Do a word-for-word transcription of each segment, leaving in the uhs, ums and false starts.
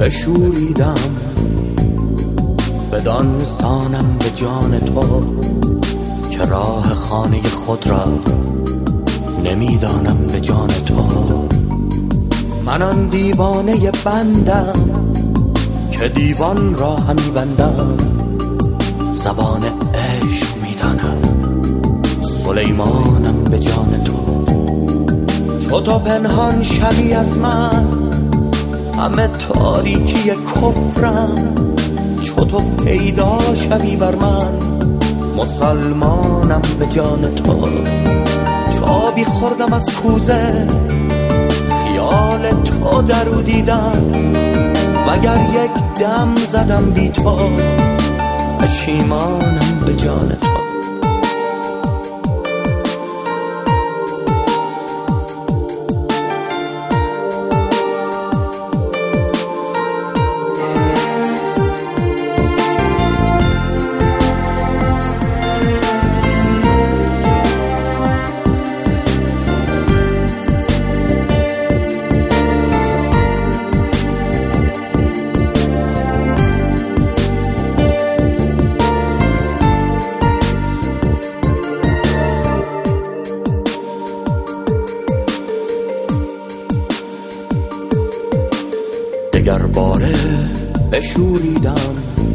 بشوریدم بدان سانم به جان تو که راه خانه خود را نمیدانم به جان تو. من آن دیوانه بندم که دیوان را همی بندم، زبان عشق میدانم سلیمانم به جان تو. چو تو پنهان شوی از من همه تاریکی کفرم، چو تو پیدا شوی بر من مسلمانم به جان تو. چو آبی خوردم از کوزه خیال تو درو دیدم، وگر یک دم زدم بی تو پشیمانم به جان تو. دگر باره بشوریدم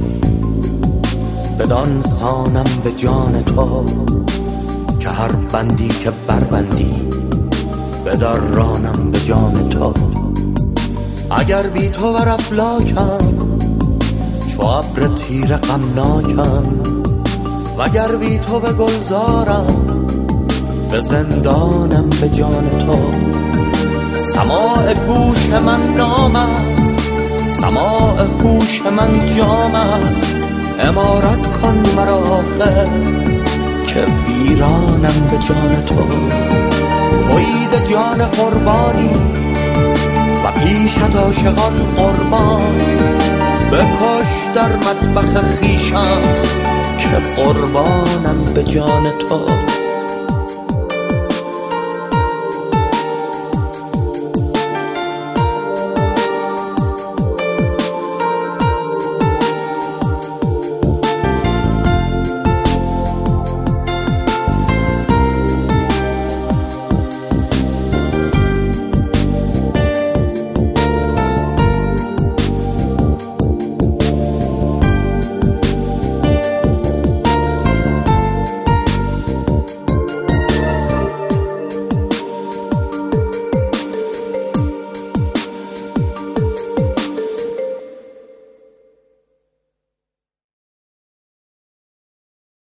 بدان سانم به جان تو که هر بندی که بربندی بدرانم به جان تو. اگر بی تو بر افلاکم چو ابر تیره غمناکم، وگر بی تو به گلزارم به زندانم به جان تو. سماع گوش من نامد، سماع گوش من جامد، امارت کن مرا آخر که ویرانم به جان تو. تویید جان قربانی و پیشت عاشقان قربان، بکش در مطبخ خویشم که قربانم به جان تو.